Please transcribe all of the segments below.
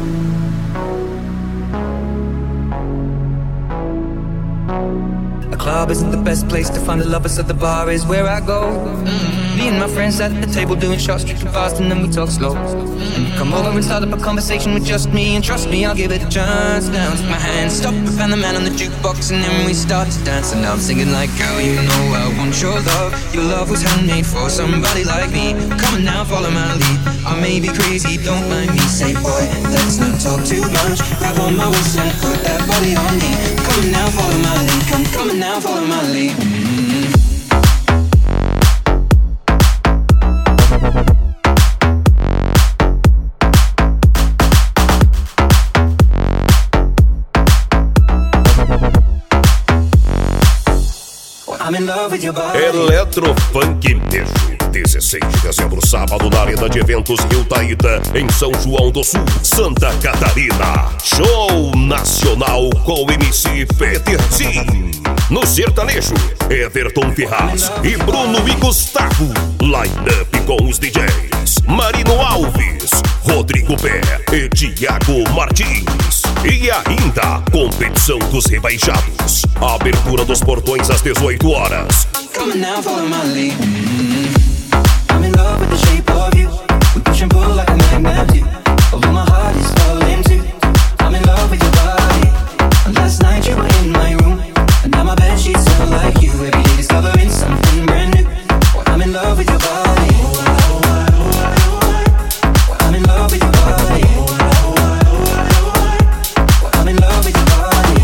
A club isn't the best place to find the lovers, so the bar is where I go. Me and my friends at the table doing shots, tripping fast, and then we talk slow. And you come over and start up a conversation with just me, and trust me, I'll give it a chance. Now take my hand, stop, and found the man on the jukebox, and then we start to dance. And now I'm singing like, girl, you know I want your love. Your love was handmade for somebody like me. Come on now, follow my lead. I may be crazy, don't mind me. Say, boy, let's not talk too much. Grab on my waist and put that body on me. Come on now, follow my lead. Come on now, follow my lead. I'm in love with your body. Eletrofunk Nejo, 16 de dezembro, sábado, na Arena de Eventos Rio Taída, em São João do Sul, Santa Catarina. Show nacional com MC Peterzinho. No sertanejo, Everton Ferraz e Bruno e Gustavo. Line-up com os DJs Marino Alves, Rodrigo Pé e Thiago Martins. E ainda, competição dos rebaixados. Abertura dos portões às 18 horas. Come now, follow my lead. I'm in love with the shape of you. We push and pull like a magnet. Although my heart is falling too. I'm in love with your body. And last night you were in my room, and now my bed sheets smell like you. Every day discovering something brand new. I'm in love with your body. I'm in love with your body. I'm in love with your body.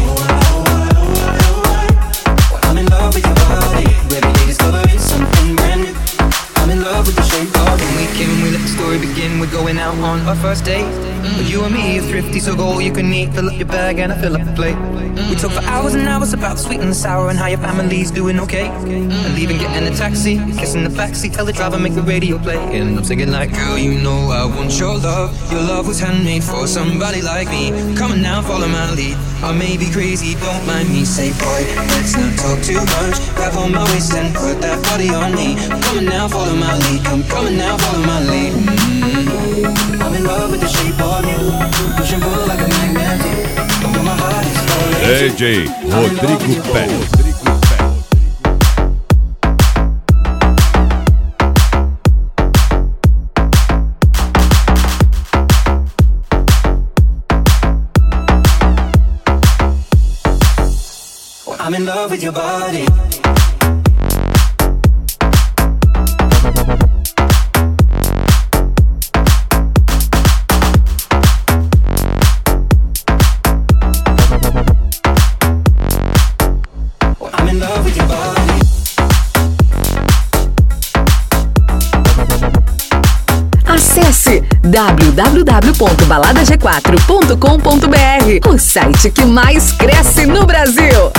I'm in love with your body. Every day discovering something brand new. I'm in love with the shape of you. Weekend, we let the story begin. We're going out on our first date. But you and me are thrifty, so go all you can eat. Fill up your bag and I fill up the plate. We talk for hours and hours about the sweet and the sour and how your family's doing okay. And leaving, getting a taxi, kissing the backseat, tell the driver make the radio play. And I'm singing like, girl, you know I want your love. Your love was handmade for somebody like me. Come on now, follow my lead. I may be crazy, don't mind me. Say, boy, let's not talk too much. Grab on my waist and put that body on me. Come on now, follow my lead. Come on now, follow my lead. I'm in love with the shape of you. Push and pull like a magnet. Although my heart is falling. DJ Rodrigo Pé. I'm in love with your body. I'm in love with your body. Acesse www.baladag4.com.br, o site que mais cresce no Brasil.